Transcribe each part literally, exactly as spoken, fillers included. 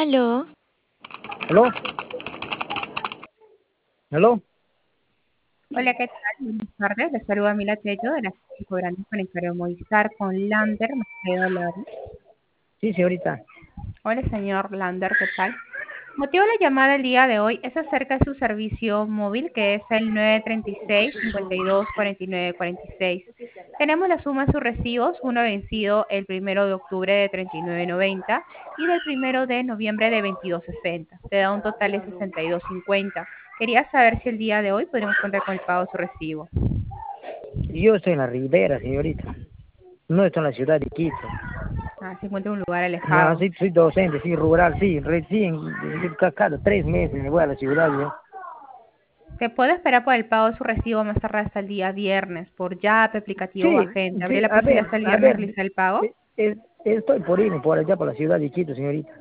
Aló, ¿Aló? ¿Aló? Hola, ¿qué tal? Buenas tardes. Les saluda Mila Tello de la Agencia Cobrante con Imperio Movistar con Lander. ¿Me puede hablar? Sí, señorita. Hola, señor Lander, ¿qué tal? Motivo de la llamada el día de hoy es acerca de su servicio móvil, que es el nueve tres seis, cinco dos, cuatro nueve cuatro seis. Tenemos la suma de sus recibos, uno vencido el primero de octubre de treinta y nueve noventa y del primero de noviembre de veintidós sesenta. Te da un total de sesenta y dos cincuenta. Quería saber si el día de hoy podríamos contar con el pago de su recibo. Yo estoy en la Ribera, señorita. No estoy en la ciudad de Quito. Ah, se encuentra en un lugar No, alejado. sí, soy docente, sí, rural, sí. Recién, ca- cada tres meses me voy a la ciudad yo. Se puede esperar por el pago de su recibo más tarde hasta el día viernes, por Yape, aplicativo o Sí, agente. ¿Habría sí, la a posibilidad ver, hasta el a viernes ver. realizar el pago? eh, eh, Estoy por irme por allá, por la ciudad de Quito, señorita.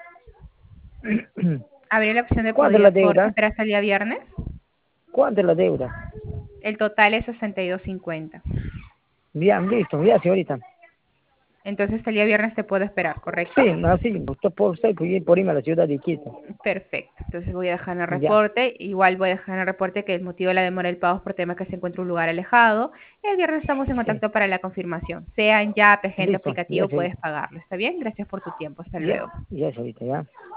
¿Habría la opción de ¿Cuánto es la poder, poder deuda? esperar hasta el día viernes? ¿Cuánto es la deuda? El total es sesenta y dos cincuenta. Bien, listo, ya, señorita. Entonces hasta el día viernes te puedo esperar, ¿correcto? Sí, así, estoy por, estoy por ir por irme a la ciudad de Quito. Perfecto. Entonces voy a dejar en el Ya, reporte. Igual voy a dejar en el reporte que el motivo de la demora del pago es por tema que se encuentra en un lugar alejado. El viernes estamos en sí, contacto para la confirmación. Sea en Yape, agente, listo, ya, aplicativo, puedes señorita. pagarlo. ¿Está bien? Gracias por tu tiempo. Hasta Ya, luego. ya, señorita, ya.